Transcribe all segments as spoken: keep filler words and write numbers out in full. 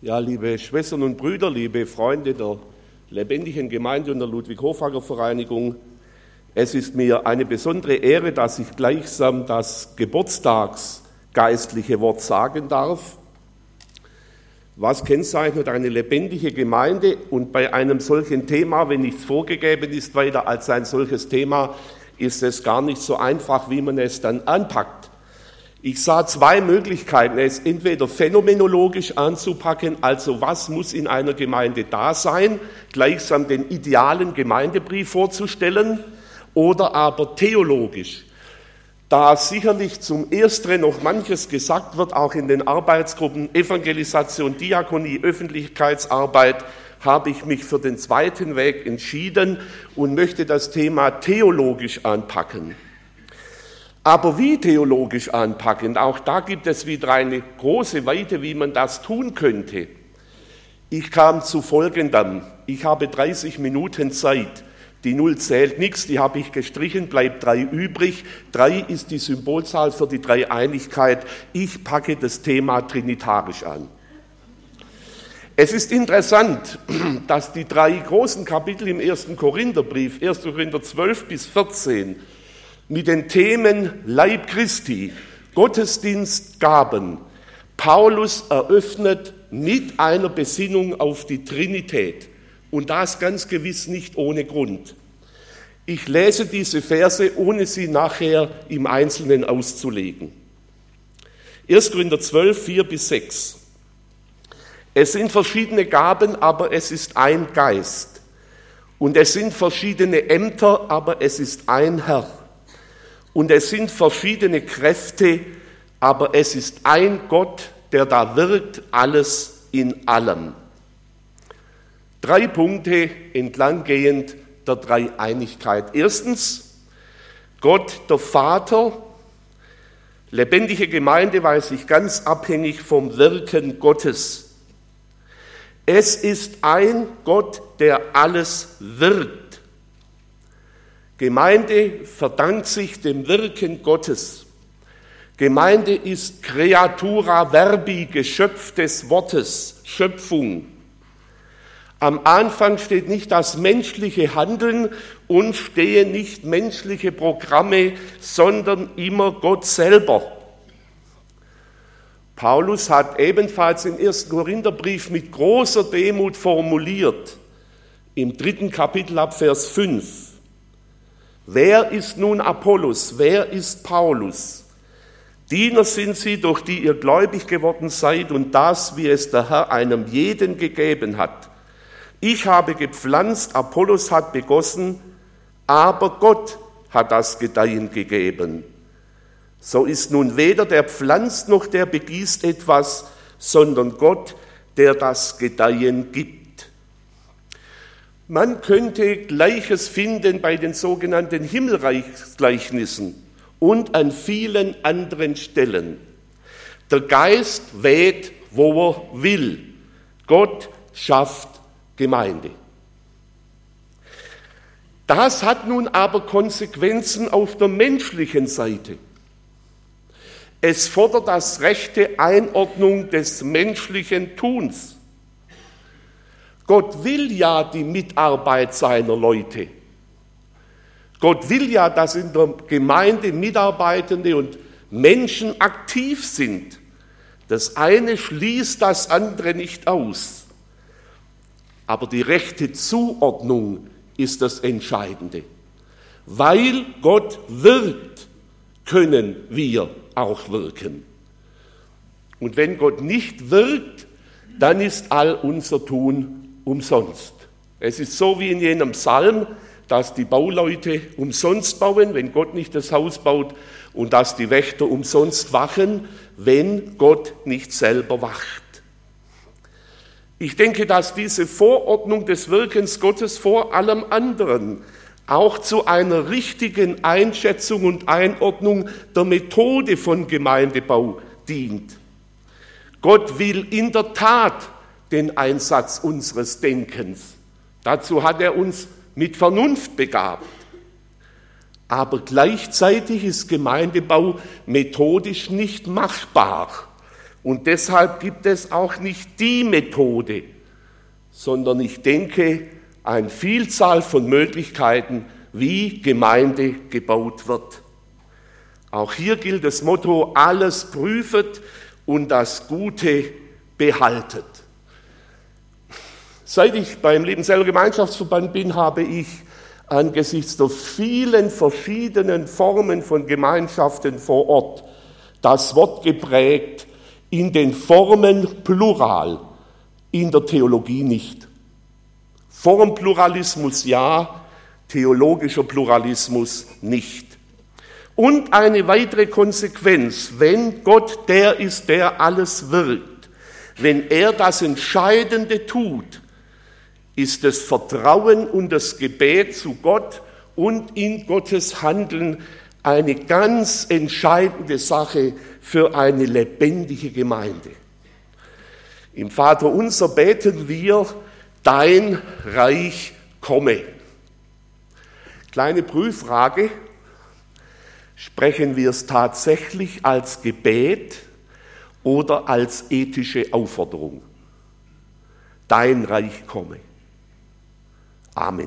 Ja, liebe Schwestern und Brüder, liebe Freunde der lebendigen Gemeinde und der Ludwig-Hochhager-Vereinigung, es ist mir eine besondere Ehre, dass ich gleichsam das geburtstagsgeistliche Wort sagen darf. Was kennzeichnet eine lebendige Gemeinde? Und bei einem solchen Thema, wenn nichts vorgegeben ist weiter als ein solches Thema, ist es gar nicht so einfach, wie man es dann anpackt. Ich sah zwei Möglichkeiten, es entweder phänomenologisch anzupacken, also was muss in einer Gemeinde da sein, gleichsam den idealen Gemeindebrief vorzustellen, oder aber theologisch. Da sicherlich zum Ersteren noch manches gesagt wird, auch in den Arbeitsgruppen Evangelisation, Diakonie, Öffentlichkeitsarbeit, habe ich mich für den zweiten Weg entschieden und möchte das Thema theologisch anpacken. Aber wie theologisch anpacken? Auch da gibt es wieder eine große Weite, wie man das tun könnte. Ich kam zu Folgendem. Ich habe dreißig Minuten Zeit. Die Null zählt nichts, die habe ich gestrichen, bleibt drei übrig. Drei ist die Symbolzahl für die Dreieinigkeit. Ich packe das Thema trinitarisch an. Es ist interessant, dass die drei großen Kapitel im ersten Korintherbrief, erster Korinther zwölf bis vierzehn, mit den Themen Leib Christi, Gottesdienst, Gaben, Paulus eröffnet mit einer Besinnung auf die Trinität. Und das ganz gewiss nicht ohne Grund. Ich lese diese Verse, ohne sie nachher im Einzelnen auszulegen. erster Korinther zwölf, vier bis sechs. Es sind verschiedene Gaben, aber es ist ein Geist. Und es sind verschiedene Ämter, aber es ist ein Herr. Und es sind verschiedene Kräfte, aber es ist ein Gott, der da wirkt, alles in allem. Drei Punkte entlanggehend der Dreieinigkeit. Erstens, Gott der Vater, lebendige Gemeinde weiß ich ganz abhängig vom Wirken Gottes. Es ist ein Gott, der alles wirkt. Gemeinde verdankt sich dem Wirken Gottes. Gemeinde ist Creatura Verbi, Geschöpf des Wortes, Schöpfung. Am Anfang steht nicht das menschliche Handeln und stehen nicht menschliche Programme, sondern immer Gott selber. Paulus hat ebenfalls im ersten Korintherbrief mit großer Demut formuliert, im dritten Kapitel ab Vers fünf. Wer ist nun Apollos? Wer ist Paulus? Diener sind sie, durch die ihr gläubig geworden seid und das, wie es der Herr einem jeden gegeben hat. Ich habe gepflanzt, Apollos hat begossen, aber Gott hat das Gedeihen gegeben. So ist nun weder der pflanzt noch der begießt etwas, sondern Gott, der das Gedeihen gibt. Man könnte Gleiches finden bei den sogenannten Himmelreichsgleichnissen und an vielen anderen Stellen. Der Geist weht, wo er will. Gott schafft Gemeinde. Das hat nun aber Konsequenzen auf der menschlichen Seite. Es fordert das rechte Einordnung des menschlichen Tuns. Gott will ja die Mitarbeit seiner Leute. Gott will ja, dass in der Gemeinde Mitarbeitende und Menschen aktiv sind. Das eine schließt das andere nicht aus. Aber die rechte Zuordnung ist das Entscheidende. Weil Gott wirkt, können wir auch wirken. Und wenn Gott nicht wirkt, dann ist all unser Tun umsonst. Es ist so wie in jenem Psalm, dass die Bauleute umsonst bauen, wenn Gott nicht das Haus baut, und dass die Wächter umsonst wachen, wenn Gott nicht selber wacht. Ich denke, dass diese Vorordnung des Wirkens Gottes vor allem anderen auch zu einer richtigen Einschätzung und Einordnung der Methode von Gemeindebau dient. Gott will in der Tat den Einsatz unseres Denkens. Dazu hat er uns mit Vernunft begabt. Aber gleichzeitig ist Gemeindebau methodisch nicht machbar Und deshalb gibt es auch nicht die Methode, sondern ich denke, eine Vielzahl von Möglichkeiten, wie Gemeinde gebaut wird. Auch hier gilt das Motto, alles prüfet und das Gute behaltet. Seit ich beim Lebenseller Gemeinschaftsverband bin, habe ich angesichts der vielen verschiedenen Formen von Gemeinschaften vor Ort das Wort geprägt, in den Formen Plural, in der Theologie nicht. Formpluralismus ja, theologischer Pluralismus nicht. Und eine weitere Konsequenz, wenn Gott der ist, der alles wirkt, wenn er das Entscheidende tut, ist das Vertrauen und das Gebet zu Gott und in Gottes Handeln eine ganz entscheidende Sache für eine lebendige Gemeinde. Im Vaterunser beten wir, dein Reich komme. Kleine Prüffrage, sprechen wir es tatsächlich als Gebet oder als ethische Aufforderung? Dein Reich komme. Amen.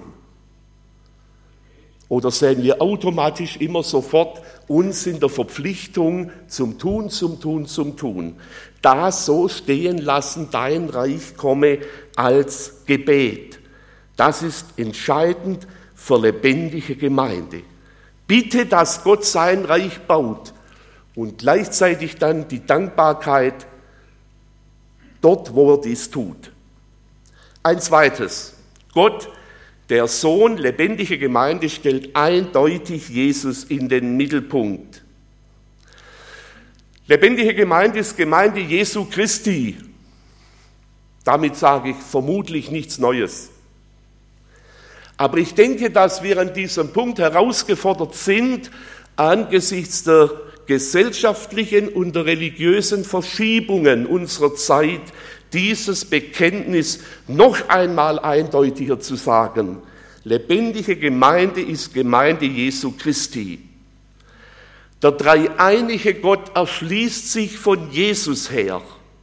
Oder sehen wir automatisch immer sofort uns in der Verpflichtung zum Tun, zum Tun, zum Tun. Da so stehen lassen, dein Reich komme als Gebet. Das ist entscheidend für lebendige Gemeinde. Bitte, dass Gott sein Reich baut und gleichzeitig dann die Dankbarkeit dort, wo er dies tut. Ein zweites, Gott, der Sohn, lebendige Gemeinde, stellt eindeutig Jesus in den Mittelpunkt. Lebendige Gemeinde ist Gemeinde Jesu Christi. Damit sage ich vermutlich nichts Neues. Aber ich denke, dass wir an diesem Punkt herausgefordert sind, angesichts der gesellschaftlichen und der religiösen Verschiebungen unserer Zeit, dieses Bekenntnis noch einmal eindeutiger zu sagen. Lebendige Gemeinde ist Gemeinde Jesu Christi. Der dreieinige Gott erschließt sich von Jesus her.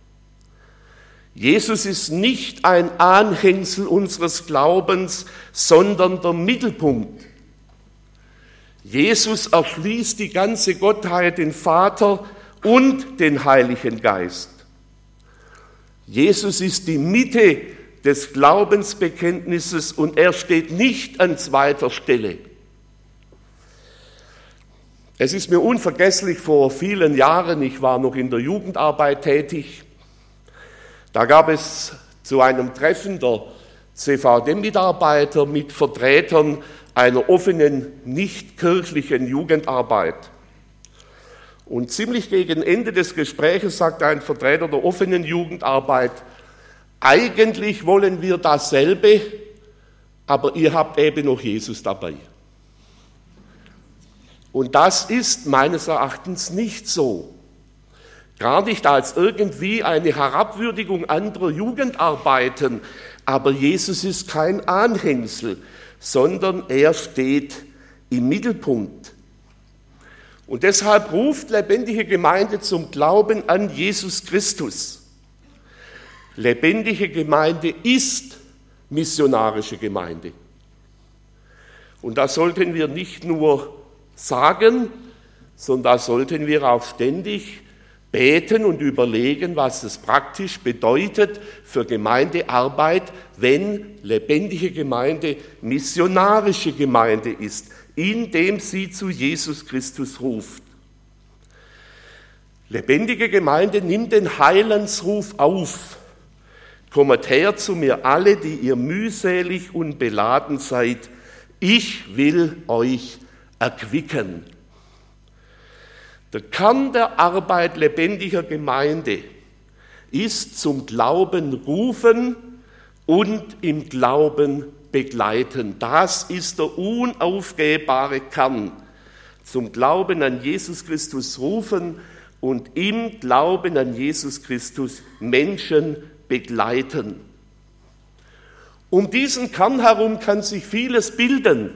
Jesus ist nicht ein Anhängsel unseres Glaubens, sondern der Mittelpunkt. Jesus erschließt die ganze Gottheit, den Vater und den Heiligen Geist. Jesus ist die Mitte des Glaubensbekenntnisses und er steht nicht an zweiter Stelle. Es ist mir unvergesslich, vor vielen Jahren, ich war noch in der Jugendarbeit tätig, da gab es zu einem Treffen der C V D-Mitarbeiter mit Vertretern einer offenen, nicht kirchlichen Jugendarbeit. Und ziemlich gegen Ende des Gespräches sagte ein Vertreter der offenen Jugendarbeit, eigentlich wollen wir dasselbe, aber ihr habt eben noch Jesus dabei. Und das ist meines Erachtens nicht so. Gar nicht als irgendwie eine Herabwürdigung anderer Jugendarbeiten, aber Jesus ist kein Anhängsel, sondern er steht im Mittelpunkt. Und deshalb ruft lebendige Gemeinde zum Glauben an Jesus Christus. Lebendige Gemeinde ist missionarische Gemeinde. Und das sollten wir nicht nur sagen, sondern da sollten wir auch ständig beten und überlegen, was es praktisch bedeutet für Gemeindearbeit, wenn lebendige Gemeinde missionarische Gemeinde ist, indem sie zu Jesus Christus ruft. Lebendige Gemeinde nimmt den Heilandsruf auf. Kommet her zu mir alle, die ihr mühselig und beladen seid. Ich will euch erquicken. Der Kern der Arbeit lebendiger Gemeinde ist zum Glauben rufen und im Glauben begleiten. Das ist der unaufgehbare Kern. Zum Glauben an Jesus Christus rufen und im Glauben an Jesus Christus Menschen begleiten. Um diesen Kern herum kann sich vieles bilden,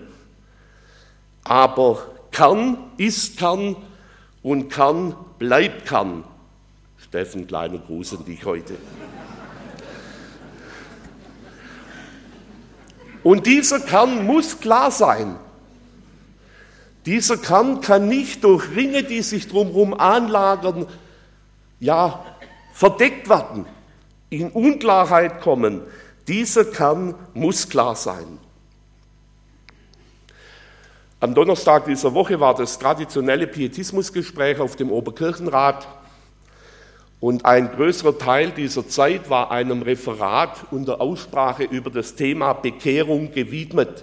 aber Kern ist Kern und Kern bleibt Kern. Steffen, kleiner Gruß an dich heute. Und dieser Kern muss klar sein. Dieser Kern kann nicht durch Ringe, die sich drumherum anlagern, ja, verdeckt werden, in Unklarheit kommen. Dieser Kern muss klar sein. Am Donnerstag dieser Woche war das traditionelle Pietismusgespräch auf dem Oberkirchenrat und ein größerer Teil dieser Zeit war einem Referat und der Aussprache über das Thema Bekehrung gewidmet.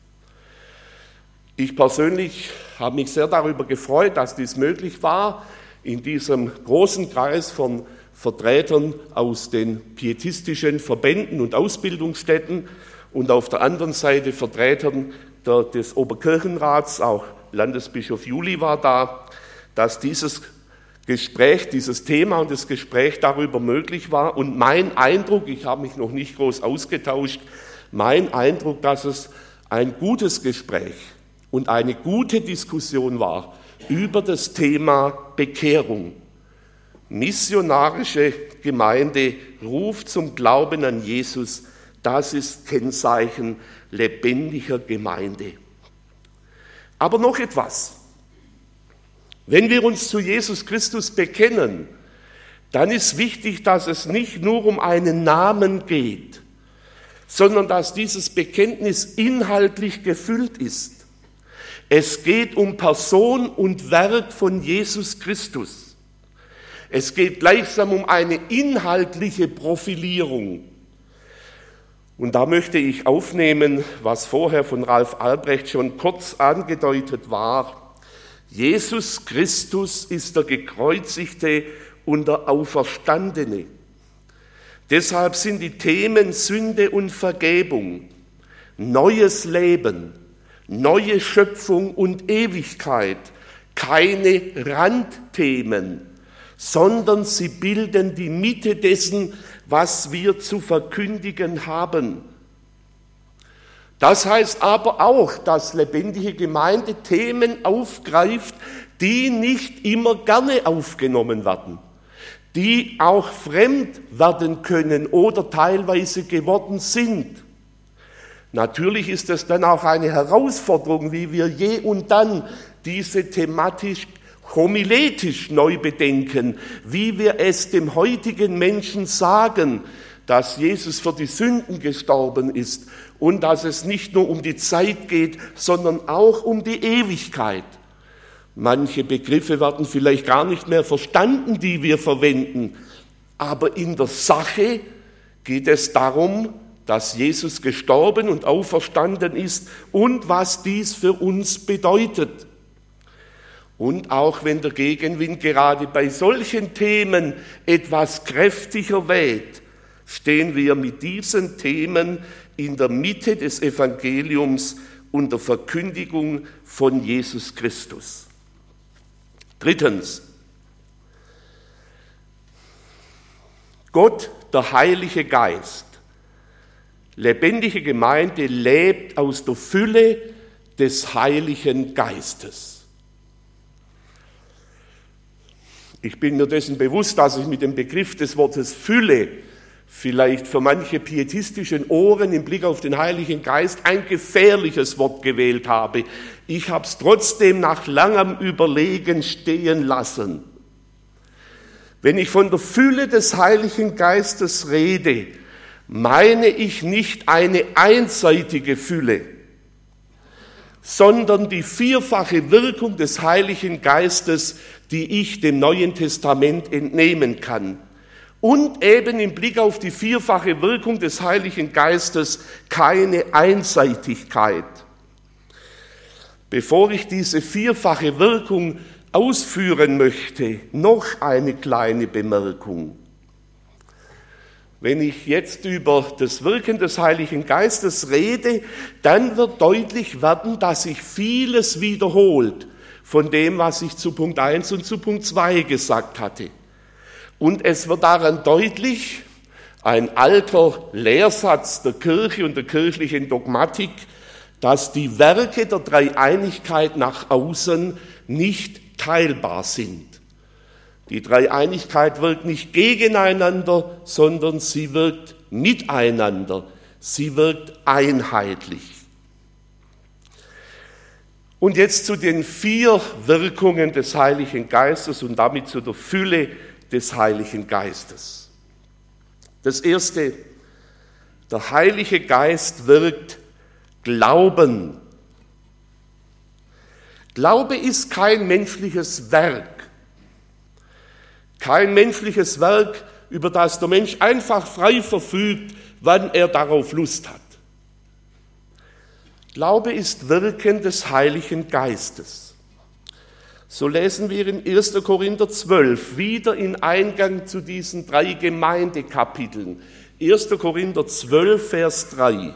Ich persönlich habe mich sehr darüber gefreut, dass dies möglich war, in diesem großen Kreis von Vertretern aus den pietistischen Verbänden und Ausbildungsstätten und auf der anderen Seite Vertretern der, des Oberkirchenrats, auch Landesbischof Juli war da, dass dieses Gespräch, dieses Thema und das Gespräch darüber möglich war. Und mein Eindruck, ich habe mich noch nicht groß ausgetauscht, mein Eindruck, dass es ein gutes Gespräch und eine gute Diskussion war über das Thema Bekehrung. Missionarische Gemeinde ruft zum Glauben an Jesus, das ist Kennzeichen lebendiger Gemeinde. Aber noch etwas. Wenn wir uns zu Jesus Christus bekennen, dann ist wichtig, dass es nicht nur um einen Namen geht, sondern dass dieses Bekenntnis inhaltlich gefüllt ist. Es geht um Person und Werk von Jesus Christus. Es geht gleichsam um eine inhaltliche Profilierung. Und da möchte ich aufnehmen, was vorher von Ralf Albrecht schon kurz angedeutet war. Jesus Christus ist der Gekreuzigte und der Auferstandene. Deshalb sind die Themen Sünde und Vergebung, neues Leben, neue Schöpfung und Ewigkeit keine Randthemen, sondern sie bilden die Mitte dessen, was wir zu verkündigen haben. Das heißt aber auch, dass lebendige Gemeinde Themen aufgreift, die nicht immer gerne aufgenommen werden, die auch fremd werden können oder teilweise geworden sind. Natürlich ist es dann auch eine Herausforderung, wie wir je und dann diese thematisch homiletisch neu bedenken, wie wir es dem heutigen Menschen sagen, dass Jesus für die Sünden gestorben ist und dass es nicht nur um die Zeit geht, sondern auch um die Ewigkeit. Manche Begriffe werden vielleicht gar nicht mehr verstanden, die wir verwenden, aber in der Sache geht es darum, dass Jesus gestorben und auferstanden ist und was dies für uns bedeutet. Und auch wenn der Gegenwind gerade bei solchen Themen etwas kräftiger weht, stehen wir mit diesen Themen in der Mitte des Evangeliums und der Verkündigung von Jesus Christus. Drittens, Gott, der Heilige Geist. Lebendige Gemeinde lebt aus der Fülle des Heiligen Geistes. Ich bin mir dessen bewusst, dass ich mit dem Begriff des Wortes Fülle vielleicht für manche pietistischen Ohren im Blick auf den Heiligen Geist ein gefährliches Wort gewählt habe. Ich habe es trotzdem nach langem Überlegen stehen lassen. Wenn ich von der Fülle des Heiligen Geistes rede, meine ich nicht eine einseitige Fülle, sondern die vierfache Wirkung des Heiligen Geistes, die ich dem Neuen Testament entnehmen kann. Und eben im Blick auf die vierfache Wirkung des Heiligen Geistes keine Einseitigkeit. Bevor ich diese vierfache Wirkung ausführen möchte, noch eine kleine Bemerkung. Wenn ich jetzt über das Wirken des Heiligen Geistes rede, dann wird deutlich werden, dass sich vieles wiederholt von dem, was ich zu Punkt eins und zu Punkt zwei gesagt hatte. Und es wird daran deutlich, ein alter Lehrsatz der Kirche und der kirchlichen Dogmatik, dass die Werke der Dreieinigkeit nach außen nicht teilbar sind. Die Dreieinigkeit wirkt nicht gegeneinander, sondern sie wirkt miteinander. Sie wirkt einheitlich. Und jetzt zu den vier Wirkungen des Heiligen Geistes und damit zu der Fülle des Heiligen Geistes. Das erste, der Heilige Geist wirkt Glauben. Glaube ist kein menschliches Werk. Kein menschliches Werk, über das der Mensch einfach frei verfügt, wann er darauf Lust hat. Glaube ist Wirken des Heiligen Geistes. So lesen wir in erster Korinther zwölf, wieder in Eingang zu diesen drei Gemeindekapiteln. erster Korinther zwölf, Vers drei.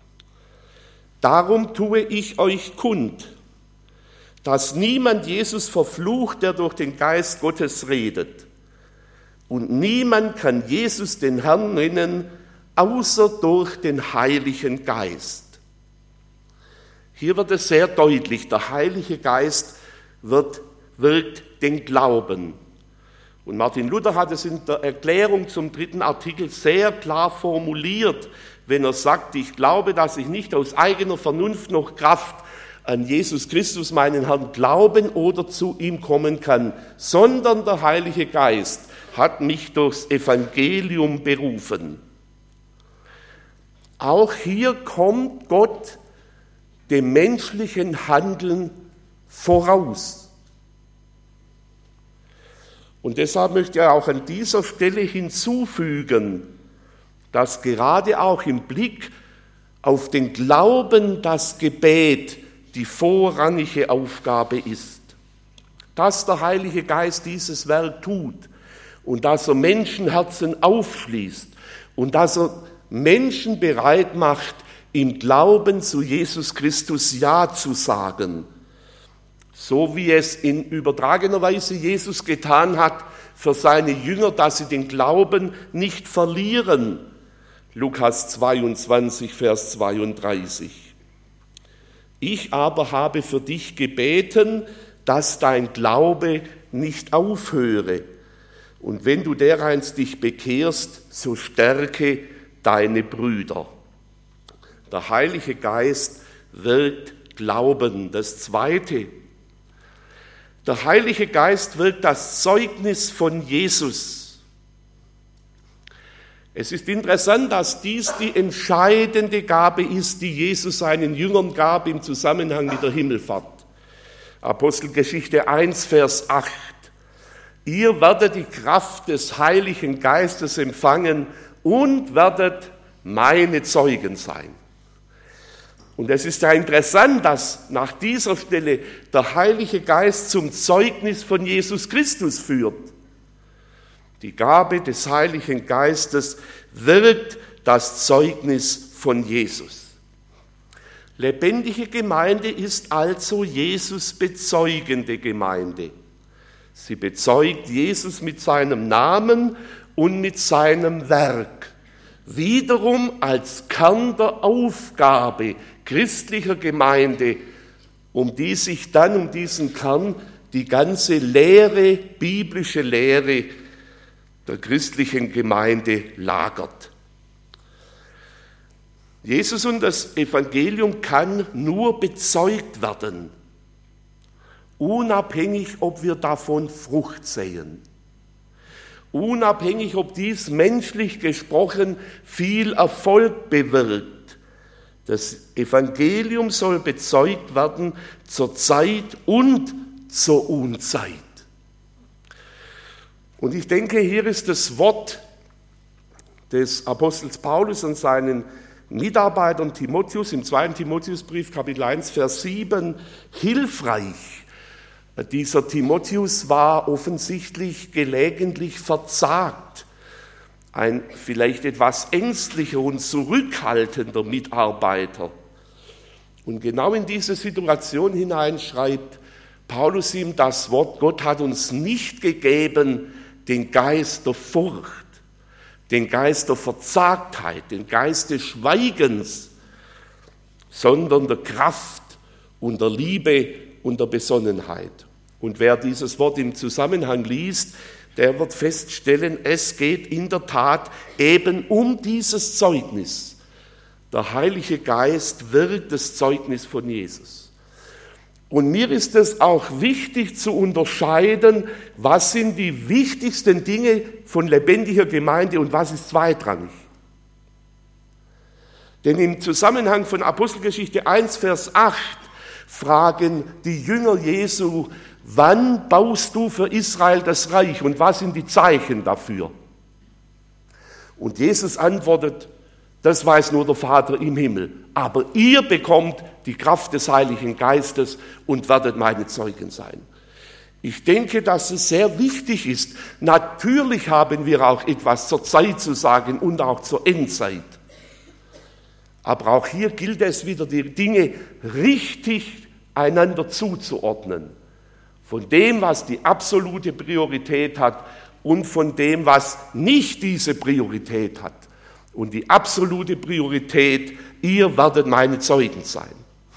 Darum tue ich euch kund, dass niemand Jesus verflucht, der durch den Geist Gottes redet. Und niemand kann Jesus den Herrn nennen, außer durch den Heiligen Geist. Hier wird es sehr deutlich, der Heilige Geist wird, wirkt den Glauben. Und Martin Luther hat es in der Erklärung zum dritten Artikel sehr klar formuliert, wenn er sagt, ich glaube, dass ich nicht aus eigener Vernunft noch Kraft an Jesus Christus, meinen Herrn, glauben oder zu ihm kommen kann, sondern der Heilige Geist hat mich durchs Evangelium berufen. Auch hier kommt Gott dem menschlichen Handeln voraus. Und deshalb möchte ich auch an dieser Stelle hinzufügen, dass gerade auch im Blick auf den Glauben das Gebet die vorrangige Aufgabe ist. Dass der Heilige Geist dieses Werk tut und dass er Menschenherzen aufschließt und dass er Menschen bereit macht, im Glauben zu Jesus Christus Ja zu sagen. So wie es in übertragener Weise Jesus getan hat für seine Jünger, dass sie den Glauben nicht verlieren. Lukas zweiundzwanzig, Vers zweiunddreißig. Ich aber habe für dich gebeten, dass dein Glaube nicht aufhöre. Und wenn du dereinst dich bekehrst, so stärke deine Brüder. Der Heilige Geist wirkt Glauben. Das Zweite, der Heilige Geist wirkt das Zeugnis von Jesus. Es ist interessant, dass dies die entscheidende Gabe ist, die Jesus seinen Jüngern gab im Zusammenhang mit der Himmelfahrt. Apostelgeschichte eins, Vers acht. Ihr werdet die Kraft des Heiligen Geistes empfangen und werdet meine Zeugen sein. Und es ist ja interessant, dass nach dieser Stelle der Heilige Geist zum Zeugnis von Jesus Christus führt. Die Gabe des Heiligen Geistes wirkt das Zeugnis von Jesus. Lebendige Gemeinde ist also Jesus bezeugende Gemeinde. Sie bezeugt Jesus mit seinem Namen und mit seinem Werk. Wiederum als Kern der Aufgabe christlicher Gemeinde, um die sich dann, um diesen Kern, die ganze Lehre, biblische Lehre der christlichen Gemeinde lagert. Jesus und das Evangelium kann nur bezeugt werden, unabhängig, ob wir davon Frucht sehen. Unabhängig, ob dies menschlich gesprochen viel Erfolg bewirkt. Das Evangelium soll bezeugt werden zur Zeit und zur Unzeit. Und ich denke, hier ist das Wort des Apostels Paulus an seinen Mitarbeitern Timotheus im zweiten Timotheusbrief, Kapitel eins, Vers sieben, hilfreich. Dieser Timotheus war offensichtlich gelegentlich verzagt, ein vielleicht etwas ängstlicher und zurückhaltender Mitarbeiter. Und genau in diese Situation hinein schreibt Paulus ihm das Wort: Gott hat uns nicht gegeben den Geist der Furcht, den Geist der Verzagtheit, den Geist des Schweigens, sondern der Kraft und der Liebe und der Besonnenheit. Und wer dieses Wort im Zusammenhang liest der wird feststellen, es geht in der Tat eben um dieses Zeugnis. Der Heilige Geist wirkt das Zeugnis von Jesus. Und mir ist es auch wichtig zu unterscheiden, was sind die wichtigsten Dinge von lebendiger Gemeinde und was ist zweitrangig. Denn im Zusammenhang von Apostelgeschichte eins, Vers acht fragen die Jünger Jesu, wann baust du für Israel das Reich und was sind die Zeichen dafür? Und Jesus antwortet, das weiß nur der Vater im Himmel, aber ihr bekommt die Kraft des Heiligen Geistes und werdet meine Zeugen sein. Ich denke, dass es sehr wichtig ist. Natürlich haben wir auch etwas zur Zeit zu sagen und auch zur Endzeit. Aber auch hier gilt es wieder, die Dinge richtig einander zuzuordnen. Von dem, was die absolute Priorität hat und von dem, was nicht diese Priorität hat. Und die absolute Priorität, ihr werdet meine Zeugen sein.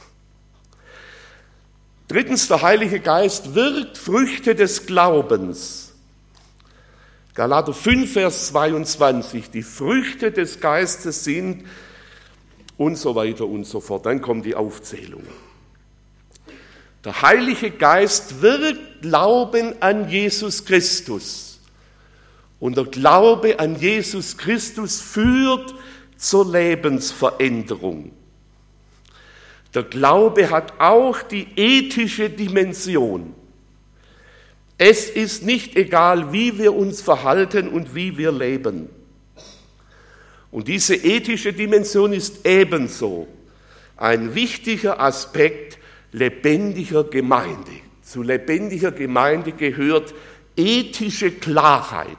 Drittens, der Heilige Geist wirkt Früchte des Glaubens. Galater fünf, Vers zweiundzwanzig, die Früchte des Geistes sind und so weiter und so fort. Dann kommt die Aufzählung. Der Heilige Geist wirkt Glauben an Jesus Christus. Und der Glaube an Jesus Christus führt zur Lebensveränderung. Der Glaube hat auch die ethische Dimension. Es ist nicht egal, wie wir uns verhalten und wie wir leben. Und diese ethische Dimension ist ebenso ein wichtiger Aspekt lebendiger Gemeinde. Zu lebendiger Gemeinde gehört ethische Klarheit.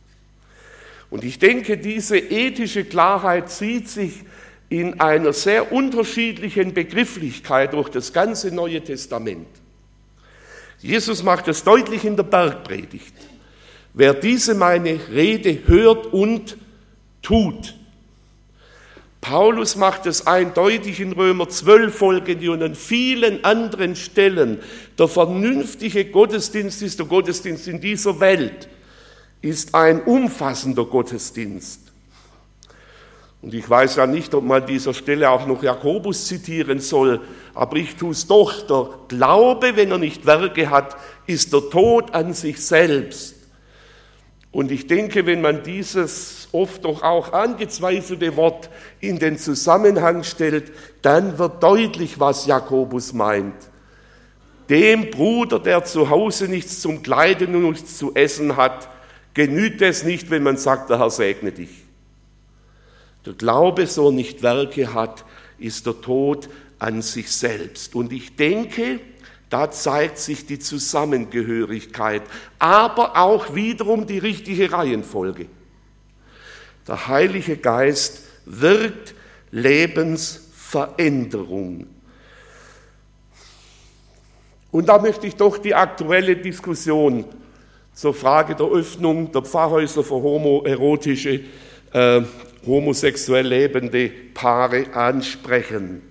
Und ich denke, diese ethische Klarheit zieht sich in einer sehr unterschiedlichen Begrifflichkeit durch das ganze Neue Testament. Jesus macht es deutlich in der Bergpredigt. Wer diese meine Rede hört und tut. Paulus macht es eindeutig in Römer zwölf folgende und an vielen anderen Stellen. Der vernünftige Gottesdienst ist der Gottesdienst in dieser Welt, ist ein umfassender Gottesdienst. Und ich weiß ja nicht, ob man an dieser Stelle auch noch Jakobus zitieren soll, aber ich tue es doch. Der Glaube, wenn er nicht Werke hat, ist der Tod an sich selbst. Und ich denke, wenn man dieses oft doch auch angezweifelte Wort in den Zusammenhang stellt, dann wird deutlich, was Jakobus meint. Dem Bruder, der zu Hause nichts zum Kleiden und nichts zu essen hat, genügt es nicht, wenn man sagt, der Herr segne dich. Der Glaube, so er nicht Werke hat, ist der Tod an sich selbst. Und ich denke, da zeigt sich die Zusammengehörigkeit, aber auch wiederum die richtige Reihenfolge. Der Heilige Geist wirkt Lebensveränderung. Und da möchte ich doch die aktuelle Diskussion zur Frage der Öffnung der Pfarrhäuser für homoerotische, äh, homosexuell lebende Paare ansprechen.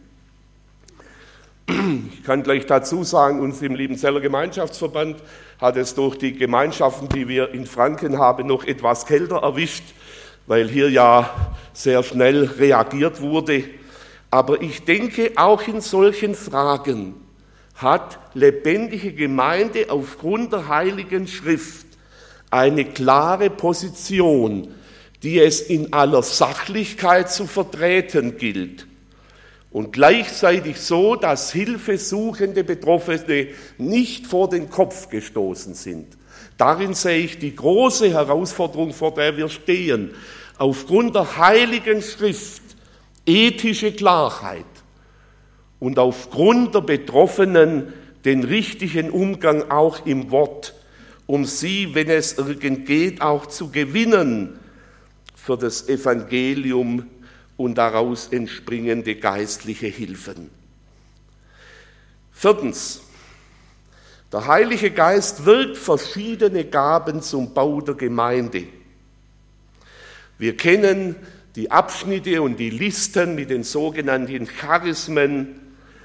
Ich kann gleich dazu sagen, uns im Liebenzeller Gemeinschaftsverband hat es durch die Gemeinschaften, die wir in Franken haben, noch etwas kälter erwischt, weil hier ja sehr schnell reagiert wurde. Aber ich denke, auch in solchen Fragen hat lebendige Gemeinde aufgrund der Heiligen Schrift eine klare Position, die es in aller Sachlichkeit zu vertreten gilt. Und gleichzeitig so, dass hilfesuchende Betroffene nicht vor den Kopf gestoßen sind. Darin sehe ich die große Herausforderung, vor der wir stehen. Aufgrund der Heiligen Schrift ethische Klarheit und aufgrund der Betroffenen den richtigen Umgang auch im Wort, um sie, wenn es irgend geht, auch zu gewinnen für das Evangelium und daraus entspringende geistliche Hilfen. Viertens, der Heilige Geist wirkt verschiedene Gaben zum Bau der Gemeinde. Wir kennen die Abschnitte und die Listen mit den sogenannten Charismen.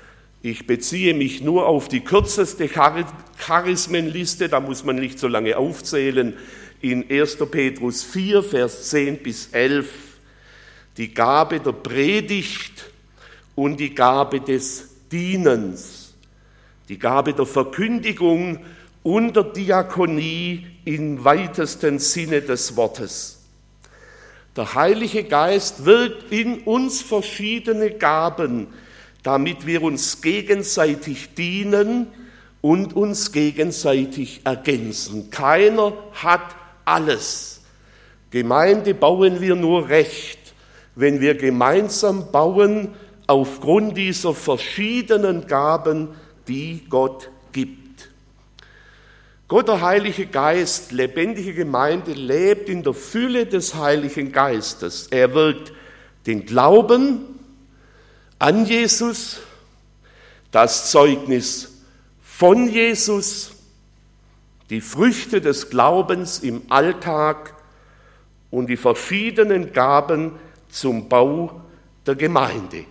Ich beziehe mich nur auf die kürzeste Charismenliste, da muss man nicht so lange aufzählen, in erster Petrus vier, Vers zehn bis elf, die Gabe der Predigt und die Gabe des Dienens, die Gabe der Verkündigung und der Diakonie im weitesten Sinne des Wortes. Der Heilige Geist wirkt in uns verschiedene Gaben, damit wir uns gegenseitig dienen und uns gegenseitig ergänzen. Keiner hat alles. Gemeinde bauen wir nur recht, wenn wir gemeinsam bauen aufgrund dieser verschiedenen Gaben, die Gott gibt. Gott, der Heilige Geist, lebendige Gemeinde, lebt in der Fülle des Heiligen Geistes. Er wirkt den Glauben an Jesus, das Zeugnis von Jesus, die Früchte des Glaubens im Alltag und die verschiedenen Gaben zum Bau der Gemeinde.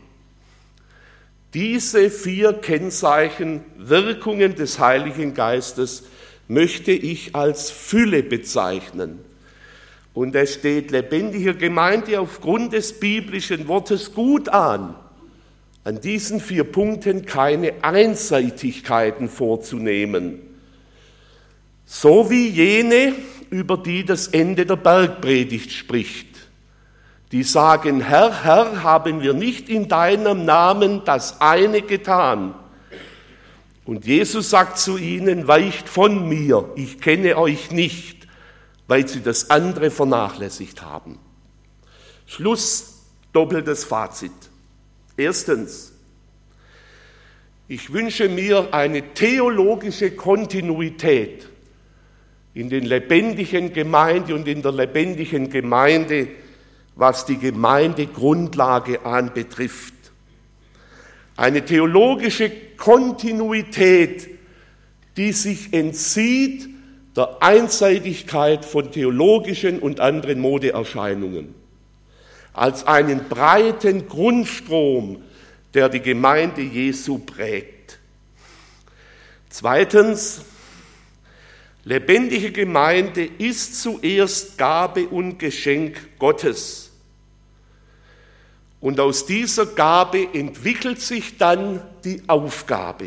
Diese vier Kennzeichen, Wirkungen des Heiligen Geistes, möchte ich als Fülle bezeichnen. Und es steht lebendiger Gemeinde aufgrund des biblischen Wortes gut an, an diesen vier Punkten keine Einseitigkeiten vorzunehmen, so wie jene, über die das Ende der Bergpredigt spricht. Die sagen, Herr, Herr, haben wir nicht in deinem Namen das eine getan? Und Jesus sagt zu ihnen, weicht von mir, ich kenne euch nicht, weil sie das andere vernachlässigt haben. Schluss, doppeltes Fazit. Erstens, ich wünsche mir eine theologische Kontinuität in den lebendigen Gemeinden und in der lebendigen Gemeinde, was die Gemeindegrundlage anbetrifft. Eine theologische Kontinuität, die sich entzieht der Einseitigkeit von theologischen und anderen Modeerscheinungen, als einen breiten Grundstrom, der die Gemeinde Jesu prägt. Zweitens, lebendige Gemeinde ist zuerst Gabe und Geschenk Gottes. Und aus dieser Gabe entwickelt sich dann die Aufgabe.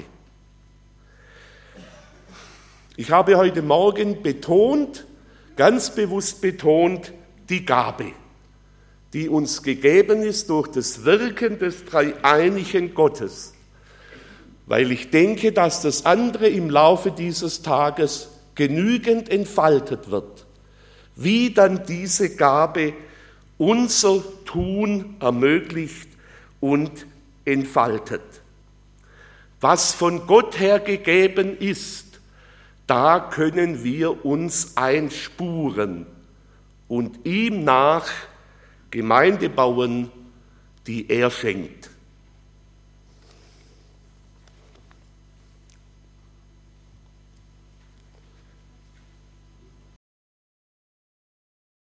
Ich habe heute Morgen betont, ganz bewusst betont, die Gabe, die uns gegeben ist durch das Wirken des dreieinigen Gottes. Weil ich denke, dass das andere im Laufe dieses Tages genügend entfaltet wird, wie dann diese Gabe unser Tun ermöglicht und entfaltet. Was von Gott her gegeben ist, da können wir uns einspuren und ihm nach Gemeinde bauen, die er schenkt.